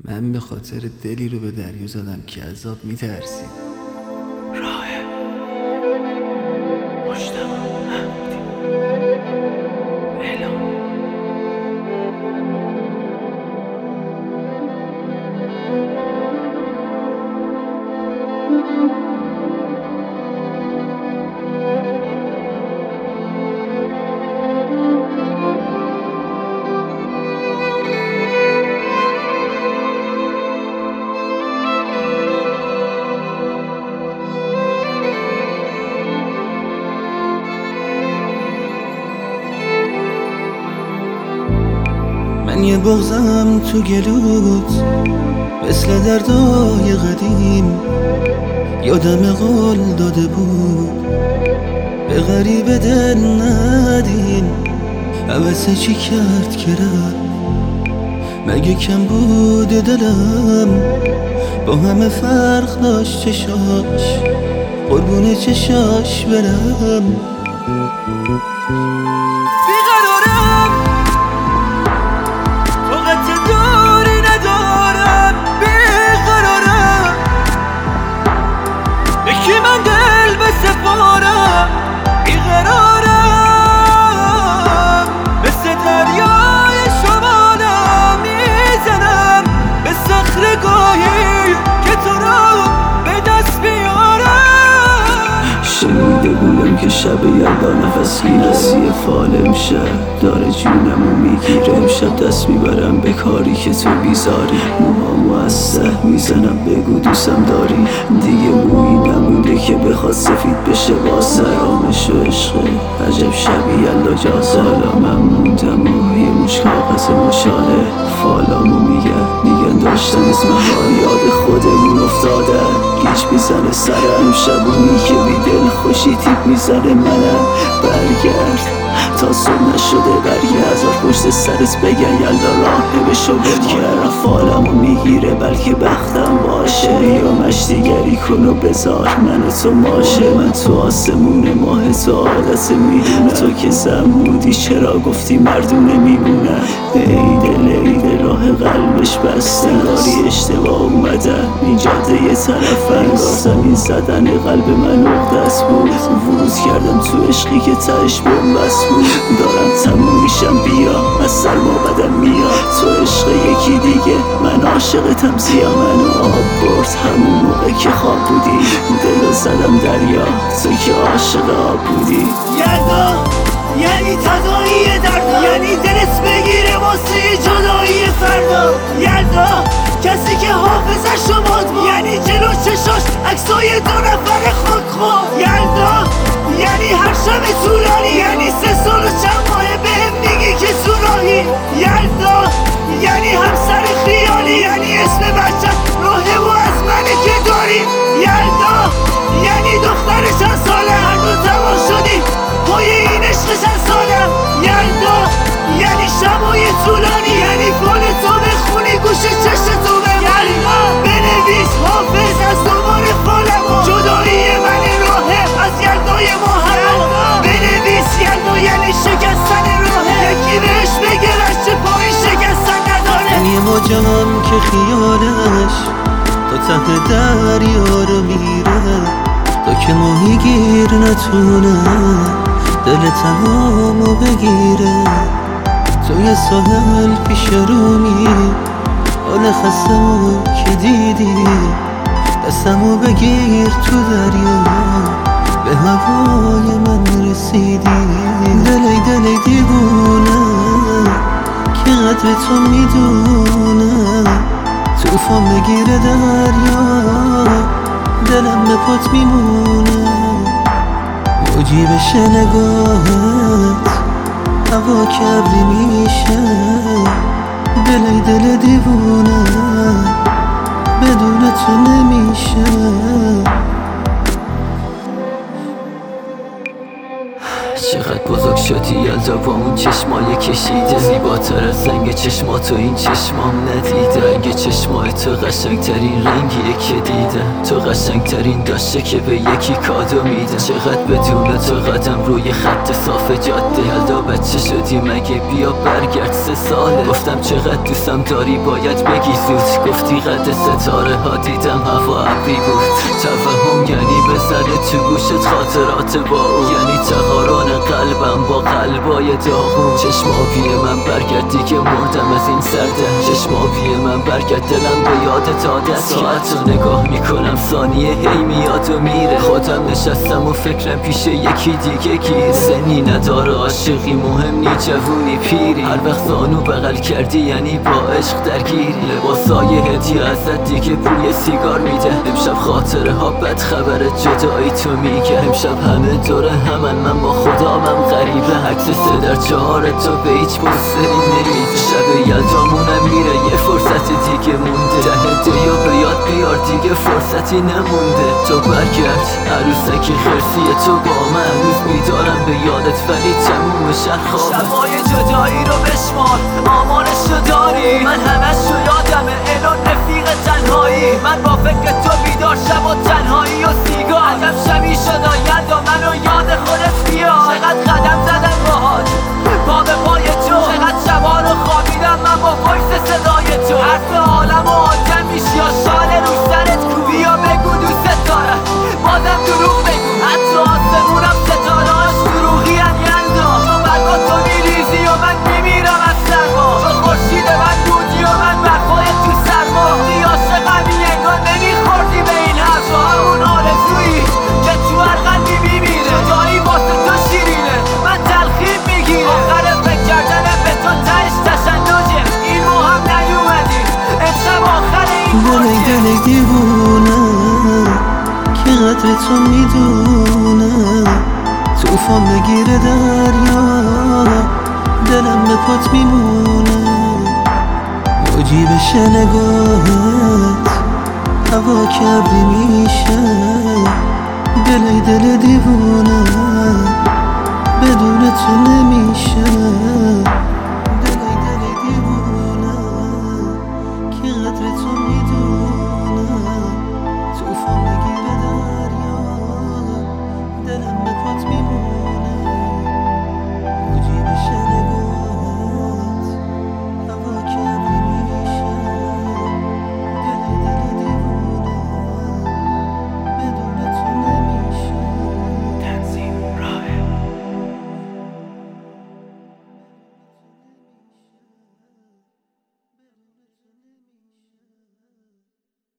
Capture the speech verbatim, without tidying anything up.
من به خاطر دلی رو به دریا زدم که عذاب میترسیم. راه مجتبی محمودی اعلام. من یه بغضم تو گلوت مثل دردای قدیم، یادم قول داده بود به غریب دل ندیم. عوضه چی کرد که رفت، مگه کم بود دلم؟ با همه فرق داشت چشاش، قربون چشاش برم. بیقرارم طاقت دوری ندارم، بیقرارم به کی من دل بسپارم. بیقرارم مثل دریای شمالم میزنم به صخره گاهی که تو را به دست بیارم. شنیده بودم که شب یلدا نفس گیرسی فالم شد داره جونمو میگیره. امشب دست میبرم به کاری که تو بیزاری، موهامو از سه میزنم بگو دوستم داری. دیگه مویی نمونده که بخواد سفید بشه با سرامش و عشقه. عجب شب یلدا جاست، حالا من موندم و یه مش کاغذ مشاله. فالامو میگن میگن داشتن اسم حال یاد خودمون افتاده. گیج میزنه سرم شبونی که بی دل خوشی تیپ میزنه منم. برگرد تا صبح نشده، برگرد از پشت سرت بگن یلدا راهه بشو برگرد. فالمو میگیره بلکه بختم باشه، یا مشتیگری کن و بذار من و تو ماشه. من تو آسمون ماه تو عادت میدونه، تو که زن بودی چرا گفتی مردونه میمونه. ای دل ای دل راه قلبش بسته، انگاری اشتباه اومدن این جاده یه طرف. انگار زمین زدن قلب من عقده‌ست بود، ورود کردم تو عشقی که تهش بنبست بود. دارم تموم میشم بیا، از سرما بدم میاد تو عشق یکی دیگه. من عاشقتم زیا، منو آب برد همون موقع که خواب بودی. دلو زدم دریا تو که عاشق آب بودی. یلدا یعنی تداعی دردا، یعنی دلت بگیره واسه جدایی فردا. یلدا کسی که حافظش رو باد، یعنی جلو چشاش عکسای دو نفر خود خود. یلدا یعنی هر شب طولانی، یعنی سه سال و چند ماه بهم میگی که تو راهی. یلدا یعنی همسر خیالی، یعنی اسم بچه راهه و از منه که داری. یلدا یعنی دختر چند ساله هر دو تمام شدی پای این عشق چند ساله. یلدا یعنی شبای طولانی، یعنی فال تو بخونی گوش چشم تو به یلدا بنویس حافظ از دوباره فالمو. جدایی من راهه از یلدای محرم، بنویس یلدا یعنی شکستن راهه. یکی بهش بگه رشته پای شکستن نداره. یه موجم که خیالش تا ته دریا رو میره، تا که ماهی گیر نتونه دل تمامو بگیره. توی ساحل پیش رومی حال خستمو که دیدی، دستمو بگیر تو دریا به هوای من رسیدی. دلی دلی دیوونه که قدر تو میدونه، توفان بگیره دریا دلم به پات میمونه. موجی بشه نگاهت هوا کبری میشه، دلی دل دیوونه بدون تو نمیشه. چقدر بزرگ شدی یلدا با اون چشمای کشیده، زیباتر از رنگ چشماتو این چشمام ندیده. رنگ چشمای تو قشنگترین رنگیه که دیده، تو قشنگترین داشته که به یکی کادو میده. چقدر بدون تو قدم روی خط صاف جاده، یلدا بچه شدی مگه بیا برگرد سه ساله. گفتم چقدر دوستم داری باید بگی زود، گفتی قد ستاره ها دیدم هوا ابری بود. توهم یعنی بزنه تو گوشت خاطرات با اون، یعنی تقارن قلبم با قلبای داغون. چشم آبی من برگرد دیگه مردم از این سرده، چشم آبی من برگرد دلم به یاد داده. ساعت رو نگاه میکنم ثانیه هی میاد و میره، خودم نشستم و فکرم پیش یکی دیگه گیر. سنی نداره عاشقی مهم نی جوونی پیری، هر وقت زانو بغل کردی یعنی با عشق درگیری. لباسای هدیه ازت دیگه بوی سیگار میده، امشب خاطره ها بد خبر جدایی تو میگه. امشب همه دوره همن من با خدامم غریبه، عکس سه در چهار تو به هیچ پوستری نمیده. شب یلدامونم میره یه فرصت دیگه مونده، ده دیو به یاد بیار دیگه فرصتی نمونده. تو برگرد عروسک خرسی تو با من، هنوز میدارم به یادت ولی تموم شهر خوابه. شبای جدایی رو بشمار آمارش رو داری، من همش رو یادمه الان رفیق تنهایی. من با فکر تو بیدار شب و تنهایی و سیگار، عجب شبی شد یلدا منو یاد خودت بیار. چقدر قدم زدم باهات پا به پای تو، چقدر شبا رو خوابیدم من با وایس صدای تو. حرف عالم و آدم میشی یا شال رو سرت کو، بیا بگو دوست دارم بازم دروغ بگو. حتی آسمونم ستارهاش دروغی ان یلدا، تو برگا تو میریزی و من میمیرم از سرما. تو خورشید من دودی و من برفای تو سرما. دی عاشقمی انگار نمیخوردی به این حرفا، همون آرزویی که تو هر قلبی میبینه. جایی واسه تو شیرینه من تلخیم میگیره، آخر فکر کردن به تو تهش تشنجه. این ماه هم نیومدی امشب آخر این دل دل دیوونه که قدر تو میدونه، توفان بگیره دریا دلم به پات میمونه. موجی بشه نگاهت هوا کبری میشه، دل دل دیوونه بدون تو نمیشه.